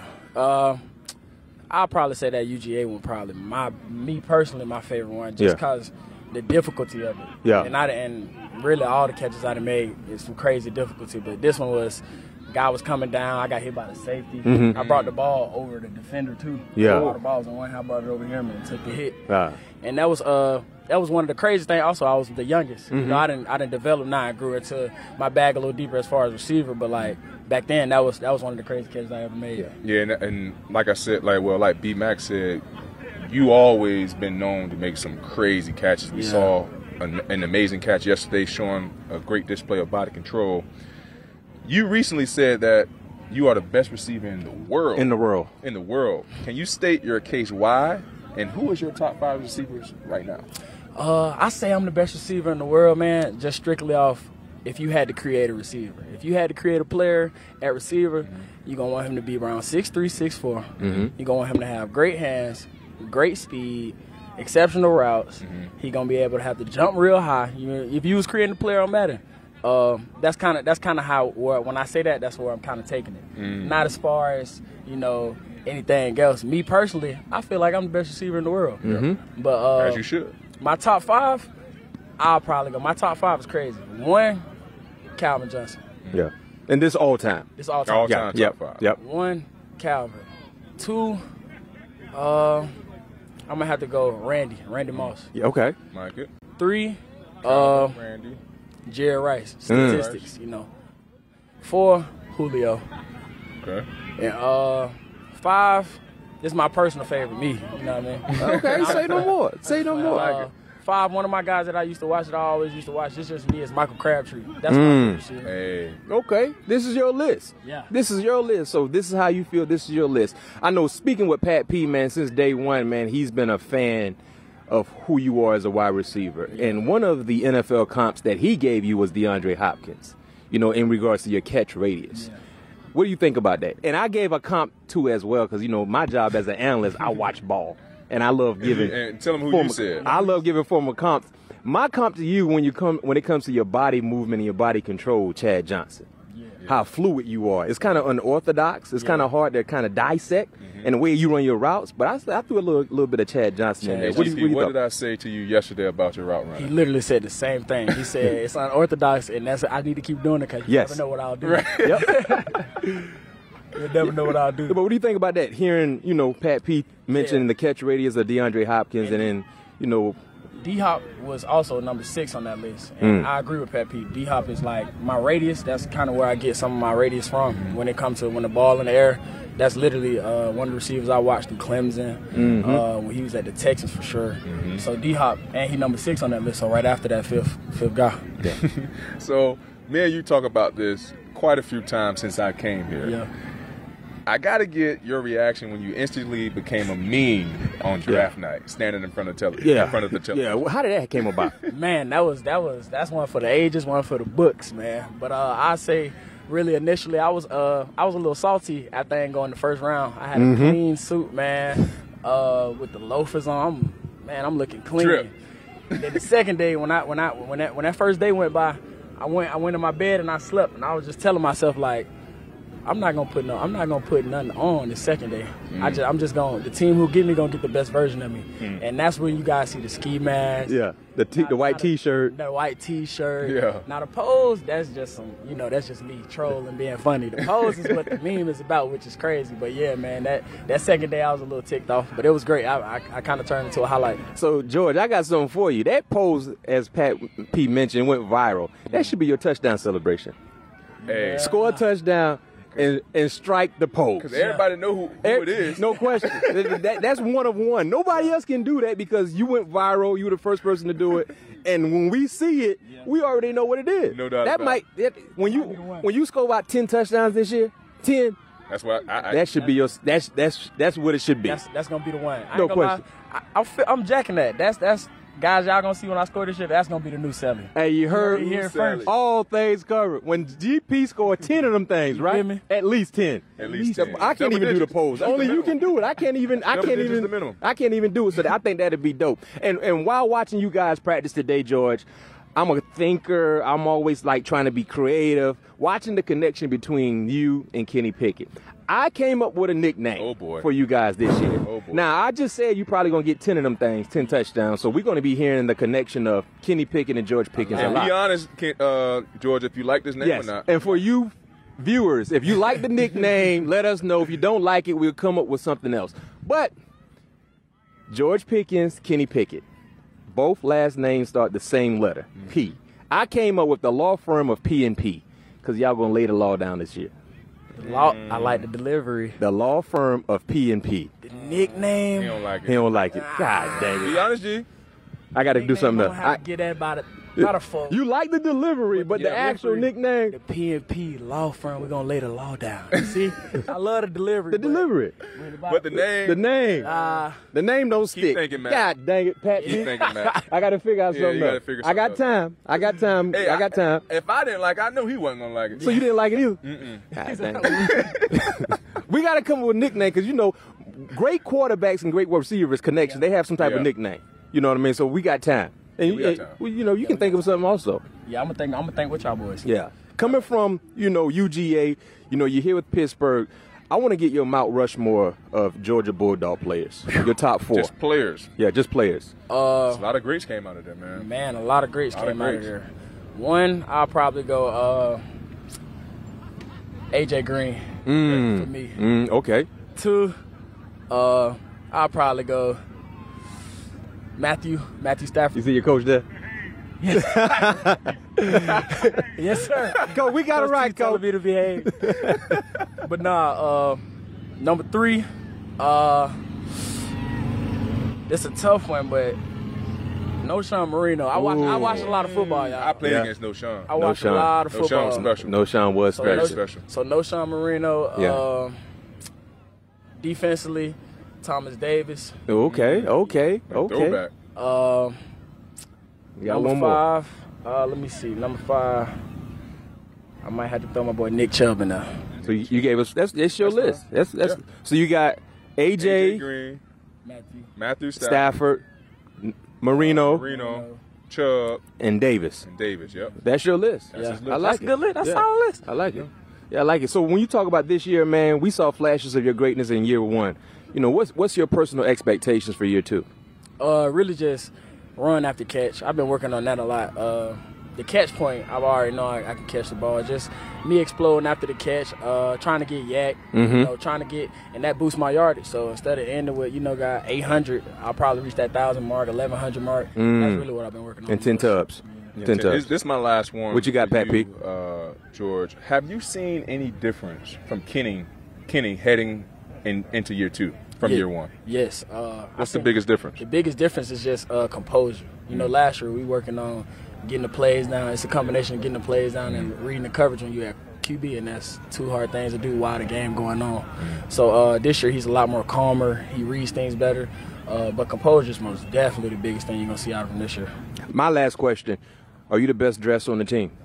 I'll probably say that UGA one probably me personally my favorite one just because the difficulty of it. Yeah. And really all the catches I done made is some crazy difficulty, but this one was. Guy was coming down. I got hit by the safety. I brought the ball over the defender too. Yeah. All the balls on one hand, I brought it over here and took the hit. And that was one of the crazy things. Also, I was the youngest. You know, I didn't develop now. I grew into my bag a little deeper as far as receiver. But like back then, that was one of the crazy catches I ever made. Yeah, and like I said, like B Mac said, you always been known to make some crazy catches. We saw an amazing catch yesterday, showing a great display of body control. You recently said that you are the best receiver in the world. In the world. Can you state your case why? And who is your top 5 receivers right now? I say I'm the best receiver in the world, man, just strictly off if you had to create a receiver. If you had to create a player at receiver, you're going to want him to be around 6'3", 6'4". You're going to want him to have great hands, great speed, exceptional routes. He's going to be able to have to jump real high. If you was creating a player on Madden, that's kind of how when I say that, that's where I'm kind of taking it. Not as far as anything else. Me personally, I feel like I'm the best receiver in the world. But as you should. My top 5, I'll probably go. My top 5 is crazy. 1, Calvin Johnson. Yeah, and this all time. This all time. All time. Top 5. Yep. 1, Calvin. 2, I'm gonna have to go Randy Moss. Yeah, okay. Like it. 3, Randy. Jerry Rice, statistics, 4, Julio. Okay. And 5, this is my personal favorite, me. You know what I mean? Okay, say no more. Say no more. 5, one of my guys that I used to watch, that I always used to watch, this just me, is Michael Crabtree. That's my favorite. Hey. Okay, this is your list. Yeah. This is your list, so this is how you feel. This is your list. I know, speaking with Pat P, man, since day one, man, he's been a fan of who you are as a wide receiver. And one of the NFL comps that he gave you was DeAndre Hopkins, in regards to your catch radius. Yeah. What do you think about that? And I gave a comp too as well because, my job as an analyst, I watch ball. And I love giving. And tell them who you said. I love giving former comps. My comp to you when it comes to your body movement and your body control, Chad Johnson. Yeah. How fluid you are. It's kind of unorthodox. It's kind of hard to kind of dissect and the way you run your routes. But I threw a little bit of Chad Johnson in there. What did I say to you yesterday about your route running? He literally said the same thing. He said it's unorthodox, and I need to keep doing it because you never know what I'll do. Right. Yep. You'll never know what I'll do. But what do you think about that? Hearing, Pat P mentioning the catch radius of DeAndre Hopkins and then, D-Hop was also number 6 on that list. And I agree with Pat P. D-Hop is like my radius. That's kind of where I get some of my radius from when it comes to when the ball in the air. That's literally one of the receivers I watched in Clemson when he was at the Texans for sure. So D-Hop, and he number 6 on that list. So right after that, fifth guy. Yeah. So me and you talk about this quite a few times since I came here. Yeah. I got to get your reaction when you instantly became a meme on draft night, standing in front of the television. Yeah, well, how did that came about? Man, that's one for the ages, one for the books, man. But I say, really, initially, I was a little salty after I didn't go in the first round. I had a clean suit, man. with the loafers on. I'm looking clean. Drip. Then the second day, when that first day went by, I went in my bed and I slept, and I was just telling myself like, I'm not gonna put nothing on the second day. I'm just the team who get me gonna get the best version of me, and that's when you guys see the ski mask. Yeah, the white T-shirt. The white T-shirt. Yeah. Now the pose, that's just that's just me trolling, being funny. The pose is what the meme is about, which is crazy. But yeah, man, that second day I was a little ticked off, but it was great. I kind of turned into a highlight. So George, I got something for you. That pose, as Pat P mentioned, went viral. That should be your touchdown celebration. Hey. Score a touchdown. And strike the pose. Because everybody know who it is. No question. That's one of one. Nobody else can do that because you went viral. You were the first person to do it. And when we see it, we already know what it is. No doubt about it. When you score about 10 touchdowns this year, 10. That's what that should be your. That's what it should be. That's gonna be the one. No question. I'm jacking that. That's. Guys, y'all gonna see when I score this shit, that's gonna be the new selling. Hey, you heard first. All things covered. When GP scored 10 of them things, right? At least 10. At least 10. I can't even do the pose. Only you can do it. I can't even do it. So I think that'd be dope. And while watching you guys practice today, George, I'm a thinker. I'm always like trying to be creative. Watching the connection between you and Kenny Pickett. I came up with a nickname for you guys this year. Now, I just said you probably going to get 10 of them things, 10 touchdowns. So we're going to be hearing the connection of Kenny Pickett and George Pickens a lot. Be honest, George, if you like this name or not. And for you viewers, if you like the nickname, let us know. If you don't like it, we'll come up with something else. But George Pickens, Kenny Pickett, both last names start the same letter, P. I came up with the law firm of P&P because y'all going to lay the law down this year. I like the delivery. The law firm of P&P. The nickname. He don't like it. He don't like it. God dang it. Be honest, G. I got to do something else. I get that about a four. You like the delivery, but the actual nickname. The P&P law firm, we're going to lay the law down. See? I love the delivery. The delivery. But the name. The name. The name don't stick. Keep thinking, Matt. God dang it, Pat. Keep thinking, Matt. I got to figure out something you gotta else. figure I got something time. I got time. Hey, I got time. If I didn't like it, I knew he wasn't going to like it. So you didn't like it either? God dang it. We got to come up with a nickname because, great quarterbacks and great receivers connection, they have some type of nickname. You know what I mean? So we got time. And you can think of something also. Yeah, I'm gonna think with y'all boys. Yeah. Coming from, UGA, you're here with Pittsburgh. I want to get your Mount Rushmore of Georgia Bulldog players. Your top 4. Just players. Yeah, just players. A lot of greats came out of there, man. Man, a lot of greats came out of there. One, I'll probably go AJ Green for me. Okay. 2, I'll probably go Matthew Stafford. You see your coach there? Yes. Yes, sir. Coach, we got it right, Coach. Me to behave. But number 3, it's a tough one, but Knowshon Moreno. I watched a lot of football, y'all. I played against Knowshon. I watched a lot of football. Knowshon was special. Knowshon was special. So Knowshon Moreno. Defensively, Thomas Davis. Okay. Throwback. You got number one more. 5. Let me see. Number 5. I might have to throw my boy Nick Chubb in there. So you gave us that's your list. That's So you got AJ Green, Matthew Stafford, Moreno, Chubb, and Davis. Yep. That's your list. That's his list. I like That's a good list. That's a solid list. I like it. Yeah, I like it. So when you talk about this year, man, we saw flashes of your greatness in year 1. What's your personal expectations for year 2? Really just run after catch. I've been working on that a lot. The catch point, I've already know I can catch the ball. Just me exploding after the catch, trying to get yak, trying to get, and that boosts my yardage. So instead of ending with, got 800, I'll probably reach that 1,000 mark, 1,100 mark. That's really what I've been working on. And 10 tubs. Yeah. 10 tubs. This is my last one. What you got, Pat P? George, have you seen any difference from Kenny heading into year 2 from year 1? Yes. What's the biggest difference? The biggest difference is just composure. Last year we working on getting the plays down. It's a combination of getting the plays down and reading the coverage when you're at QB, and that's 2 hard things to do while the game going on. So this year he's a lot more calmer. He reads things better. But composure is most definitely the biggest thing you're going to see out of him this year. My last question, are you the best dresser on the team?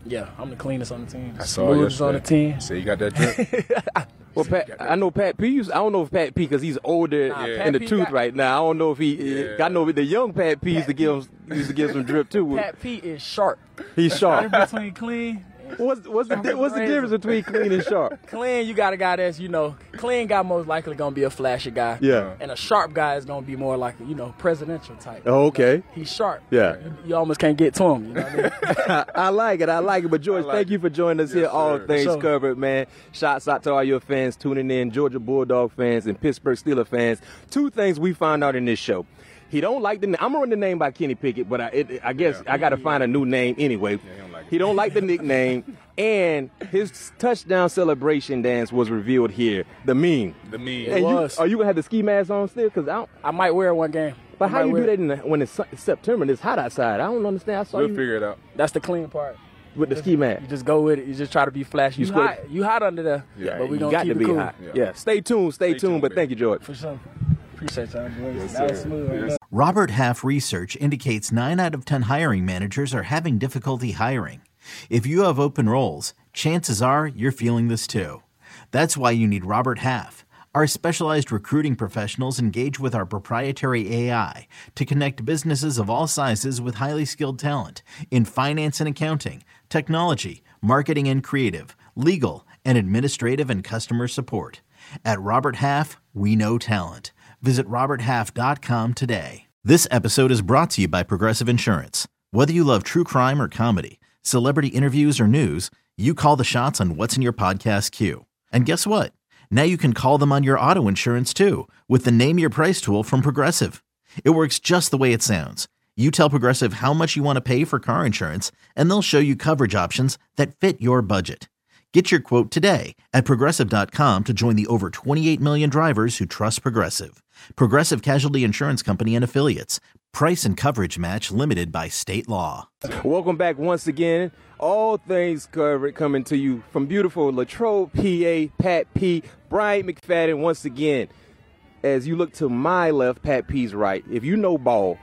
Yeah, I'm the cleanest on the team. I saw Smoothest on the team. So you got that drip? Well, I know Pat P. I don't know if Pat P. because he's older in the tooth right now. I don't know if he. I know the young Pat P. used to give some drip too. Pat P. is sharp. He's sharp. Between clean. What's the difference between clean and sharp? Clean, you got a guy that's, clean guy most likely going to be a flashy guy. Yeah. And a sharp guy is going to be more like, presidential type. Oh, okay. He's sharp. Yeah. You almost can't get to him. You know what I mean? I like it. But, George, thank you for joining us here. All things covered, man. Shouts out to all your fans tuning in, Georgia Bulldog fans and Pittsburgh Steelers fans. Two things we found out in this show. He don't like the name. I'm running the name by Kenny Pickett, but I guess I got to find a new name anyway. He don't like the nickname, and his touchdown celebration dance was revealed here. The meme. It was. Are you gonna have the ski mask on still? Cause I might wear it one game. But how you do that when it's September and it's hot outside? I don't understand. We'll figure it out. That's the clean part. With the ski mask. You just go with it. You just try to be flashy. You hot under there, but we gonna keep it cool. Hot. Yeah. Stay tuned. But thank you, George. For sure. Appreciate y'all, boys. That was smooth right there. Robert Half research indicates 9 out of 10 hiring managers are having difficulty hiring. If you have open roles, chances are you're feeling this too. That's why you need Robert Half. Our specialized recruiting professionals engage with our proprietary AI to connect businesses of all sizes with highly skilled talent in finance and accounting, technology, marketing and creative, legal, and administrative and customer support. At Robert Half, we know talent. Visit roberthalf.com today. This episode is brought to you by Progressive Insurance. Whether you love true crime or comedy, celebrity interviews or news, you call the shots on what's in your podcast queue. And guess what? Now you can call them on your auto insurance too with the Name Your Price tool from Progressive. It works just the way it sounds. You tell Progressive how much you want to pay for car insurance, and they'll show you coverage options that fit your budget. Get your quote today at Progressive.com to join the over 28 million drivers who trust Progressive. Progressive Casualty Insurance Company and Affiliates. Price and coverage match limited by state law. Welcome back once again. All things covered coming to you from beautiful Latrobe, PA. Pat P. Bryant McFadden once again. As you look to my left, Pat P's right. If you know ball,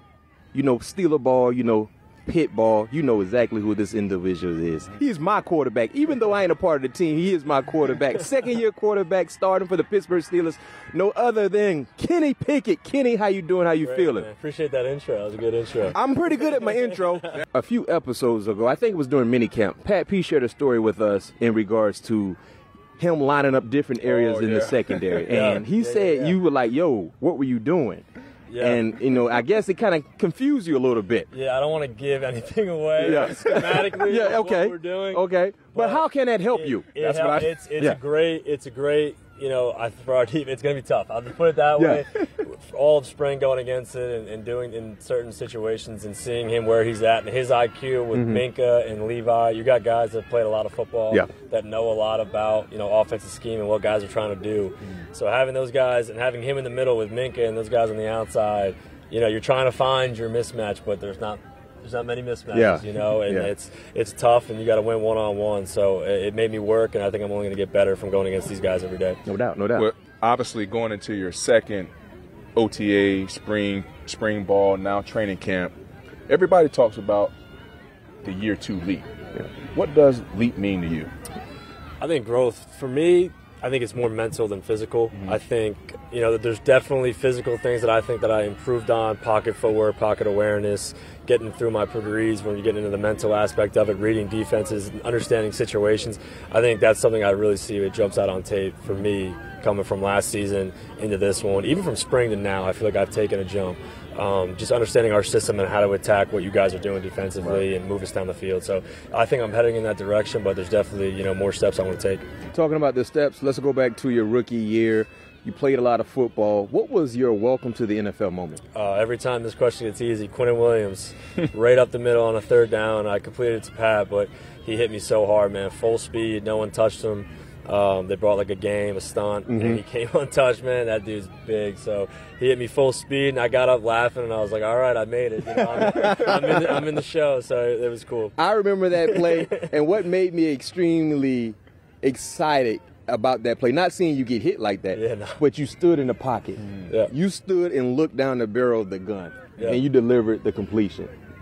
you know Steeler ball, you know Pitt ball, you know exactly who this individual is. He's my quarterback. Even though I ain't a part of the team, he is my quarterback. Second-year quarterback starting for the Pittsburgh Steelers. No other than Kenny Pickett. Kenny, how you doing? How you feeling? Man. Appreciate that intro. That was a good intro. I'm pretty good at my intro. A few episodes ago, I think it was during minicamp, Pat P shared a story with us in regards to him lining up different areas in the secondary. And he said you were like, yo, what were you doing? Yeah. And, I guess it kind of confused you a little bit. Yeah, I don't want to give anything away schematically what we're doing. Okay. But how can that help you? It's a great, for our team, it's going to be tough. I'll just put it that way. All of spring going against it and doing in certain situations and seeing him where he's at and his IQ with Minka and Levi. You got guys that played a lot of football that know a lot about, offensive scheme and what guys are trying to do. So having those guys and having him in the middle with Minka and those guys on the outside, you're trying to find your mismatch, but there's not many mismatches, and it's tough, and you got to win one-on-one. So it made me work, and I think I'm only going to get better from going against these guys every day. No doubt. Well, obviously, going into your second OTA, spring ball, now training camp, everybody talks about the year 2 leap. Yeah. What does leap mean to you? I think growth, for me, I think it's more mental than physical. I think, there's definitely physical things that I think that I improved on, pocket footwork, pocket awareness, getting through my degrees when you get into the mental aspect of it, reading defenses, understanding situations. I think that's something I really see it jumps out on tape for me coming from last season into this one. Even from spring to now, I feel like I've taken a jump. Just understanding our system and how to attack what you guys are doing defensively and move us down the field. So I think I'm heading in that direction, but there's definitely, more steps I want to take. Talking about the steps, let's go back to your rookie year. You played a lot of football. What was your welcome to the NFL moment? Every time this question gets easy, Quinnen Williams, right up the middle on a third down. I completed it to Pat, but he hit me so hard, man. Full speed, no one touched him. They brought like a stunt, and he came untouched, man. That dude's big. So he hit me full speed, and I got up laughing, and I was like, all right, I made it. I'm in the show, so it was cool. I remember that play, and what made me extremely excited about that play, not seeing you get hit like that, but you stood in the pocket. You stood and looked down the barrel of the gun, and you delivered the completion.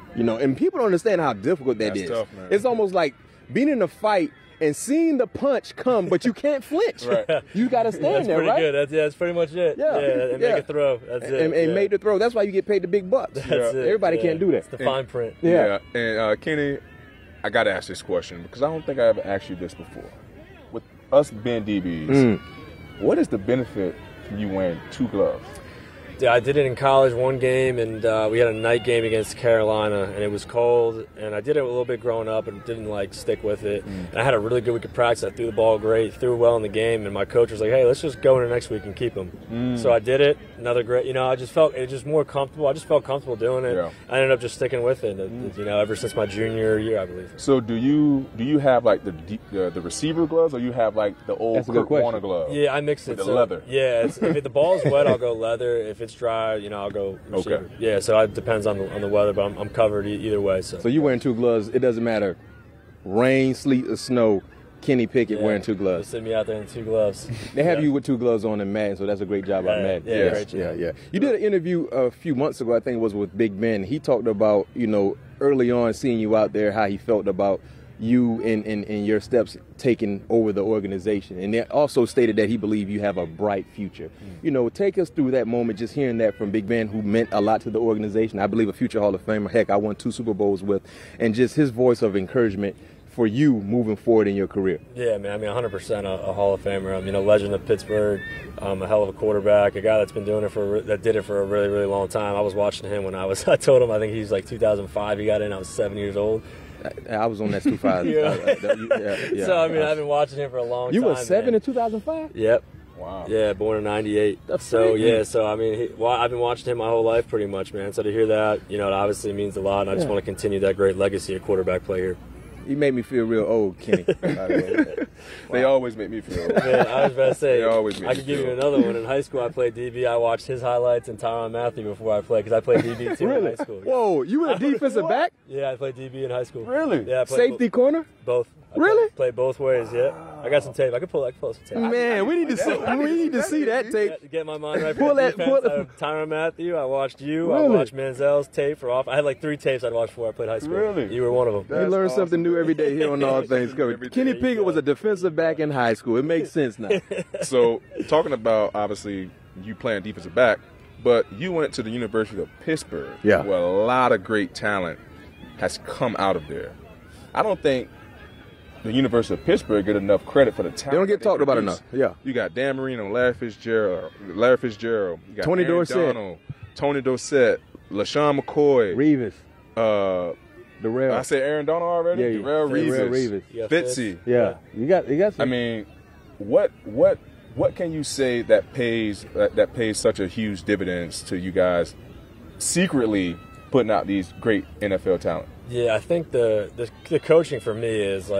You know, and people don't understand how difficult that is. Tough, man. It's almost like being in a fight and seeing the punch come, but you can't flinch. Right. You got to stand there, pretty right? Good. That's pretty much it. And make a throw. That's it. And make the throw. That's why you get paid the big bucks. That's it. Everybody can't do that. It's the fine print. Yeah. And Kenny, I got to ask this question because I don't think I ever asked you this before. With us being DBs, what is the benefit from you wearing 2 gloves? Yeah, I did it in college one game, and we had a night game against Carolina, and it was cold, and I did it a little bit growing up and didn't, stick with it. And I had a really good week of practice. I threw the ball great, threw well in the game, and my coach was like, hey, let's just go into next week and keep him. So I did it. Another great, I just felt it was just more comfortable. I just felt comfortable doing it. Yeah. I ended up just sticking with it, ever since my junior year, I believe. So do you have, the receiver gloves, or you have, the old Kurt Warner gloves? Yeah, I mix it. With the leather? Yeah, if the ball's wet, I'll go leather. If it's dry, I'll go receiver. Okay. Yeah, so it depends on the weather, but I'm covered either way. So you're wearing 2 gloves. It doesn't matter, rain, sleet, or snow. Kenny Pickett wearing 2 gloves. They send me out there in 2 gloves. They have you with 2 gloves on in Madden, so that's a great job by Madden. Yeah. You did an interview a few months ago, I think it was with Big Ben. He talked about, early on seeing you out there, how he felt about you and your steps taking over the organization. And they also stated that he believed you have a bright future. Take us through that moment, just hearing that from Big Ben, who meant a lot to the organization. I believe a future Hall of Famer. Heck, I won 2 Super Bowls with. And just his voice of encouragement for you moving forward in your career. Yeah, man. 100% a Hall of Famer. A legend of Pittsburgh, a hell of a quarterback, a guy that's been doing it that did it for a really, really long time. I was watching him when I told him, I think he's 2005. He got in, I was 7 years old. I was on that 2005. Yeah. So, I've been watching him for a long time. You were 7 in 2005? Yep. Wow. Yeah, born in 98. That's so, I've been watching him my whole life pretty much, man. So to hear that, it obviously means a lot, and I just want to continue that great legacy of quarterback play here. You made me feel real old, Kenny. They always make me feel old. Man, I was about to say, I could give you another one. In high school, I played DB. I watched his highlights and Tyrann Mathieu before I played, because I played DB too in high school. Whoa, you were a defensive back? Yeah, I played DB in high school. Really? Yeah, safety corner? Both. Really? Played both ways, yeah. I got some tape. I could pull some tape. Man, we need to see that tape. Get my mind right for the defense. Tyrann Mathieu. I watched you. Really? I watched Manziel's tape for off. I had 3 tapes I'd watched before I played high school. Really? You were one of them. You learn something new every day here on All Things Covered. Kenny Pickett was a defensive back in high school. It makes sense now. So, talking about, obviously, you playing defensive back, but you went to the University of Pittsburgh, where a lot of great talent has come out of there. I don't think the University of Pittsburgh get enough credit for the talent. They don't get talked about enough. Yeah. You got Dan Marino, Larry Fitzgerald. You got Tony Aaron Dorsett. Donald, Tony Dorsett, LaShawn McCoy. Revis. Darrell. I said Aaron Donald already? Yeah, Darrell Revis. Fitzy. Yeah. You got some. I mean, what can you say that pays such a huge dividends to you guys secretly putting out these great NFL talent? Yeah, I think the coaching for me is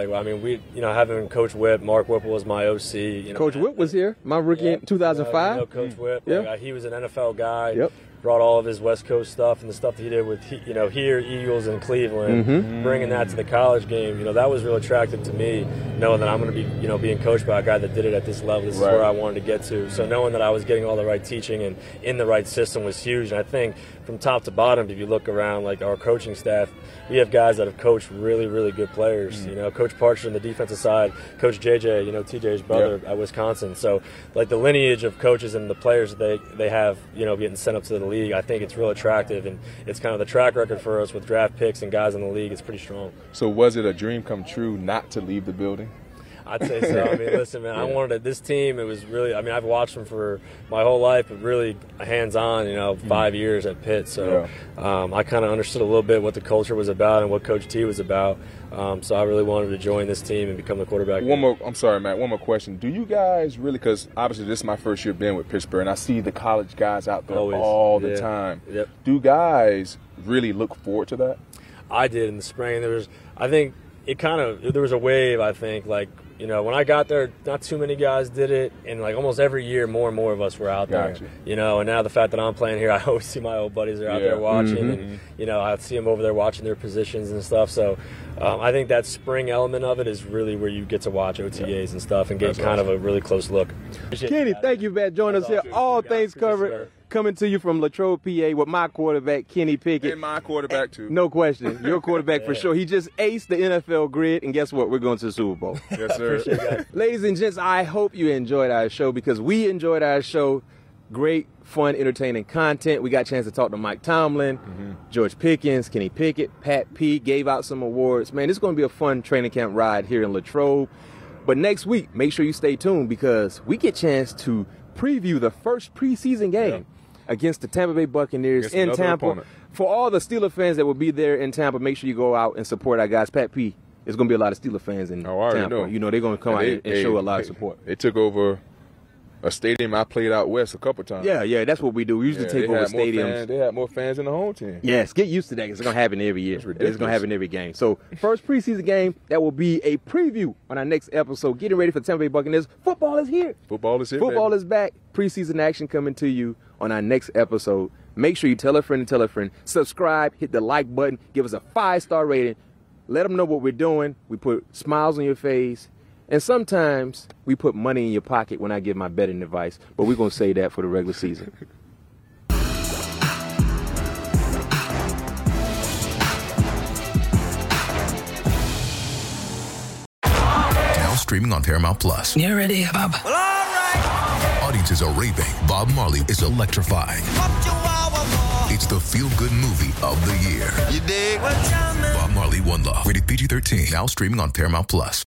having Coach Whip. Mark Whipple was my OC. Coach Whip was here, my rookie in 2005. Coach Whip. He was an NFL guy. Yep. Brought all of his West Coast stuff and the stuff that he did with here, Eagles and Cleveland, bringing that to the college game. That was real attractive to me, knowing that I'm going to be being coached by a guy that did it at this level. This is where I wanted to get to. So knowing that I was getting all the right teaching and in the right system was huge. And I think from top to bottom, if you look around our coaching staff, we have guys that have coached really, really good players. Coach Parcher on the defensive side, Coach JJ, TJ's brother at Wisconsin. So the lineage of coaches and the players that they have, getting sent up to the league, I think it's real attractive, and it's kind of the track record for us with draft picks and guys in the league. It's pretty strong. So was it a dream come true not to leave the building? I'd say so. Listen, man, I wanted this team. It was really, I've watched them for my whole life, but really hands-on, 5 years at Pitt. So I kind of understood a little bit what the culture was about and what Coach T was about. So I really wanted to join this team and become the quarterback. I'm sorry, Matt. One more question. Do you guys really, because obviously this is my first year being with Pittsburgh, and I see the college guys out there all the time. Yep. Do guys really look forward to that? I did in the spring. There was a wave, I think, when I got there, not too many guys did it, and almost every year, more and more of us were out there. And now the fact that I'm playing here, I always see my old buddies are out there watching, and I see them over there watching their positions and stuff. So I think that spring element of it is really where you get to watch OTAs and stuff and get of a really close look. Kenny, thank you, man. Join us here. All Things Covered. coming to you from Latrobe, PA, with my quarterback, Kenny Pickett. And my quarterback, too. No question. Your quarterback for sure. He just aced the NFL grid, and guess what? We're going to the Super Bowl. Yes, sir. Ladies and gents, I hope you enjoyed our show because we enjoyed our show. Great, fun, entertaining content. We got a chance to talk to Mike Tomlin, George Pickens, Kenny Pickett, Pat P. Gave out some awards. Man, this is going to be a fun training camp ride here in Latrobe. But next week, make sure you stay tuned because we get a chance to preview the first preseason game against the Tampa Bay Buccaneers in Tampa. Opponent. For all the Steeler fans that will be there in Tampa, make sure you go out and support our guys. Pat P. There's going to be a lot of Steeler fans in Tampa. Know. You know, they're going to come out and show a lot of support. They took over a stadium I played out west a couple times. Yeah, that's what we do. We usually take over stadiums. They had more fans than the home team. Yes, get used to that because it's going to happen every year. It's going to happen every game. So, first preseason game, that will be a preview on our next episode. Getting ready for the Tampa Bay Buccaneers. Football is here. Football is here, Football is back. Preseason action coming to you on our next episode. Make sure you tell a friend and tell a friend. Subscribe, hit the like button, give us a 5-star rating. Let them know what we're doing. We put smiles on your face. And sometimes we put money in your pocket when I give my betting advice, but we're going to say that for the regular season. Now streaming on Paramount Plus. You ready, Bob? Well, all right. Audiences are raving. Bob Marley is electrifying. It's the feel-good movie of the year. You dig? Bob Marley, One Love. Rated PG-13. Now streaming on Paramount Plus.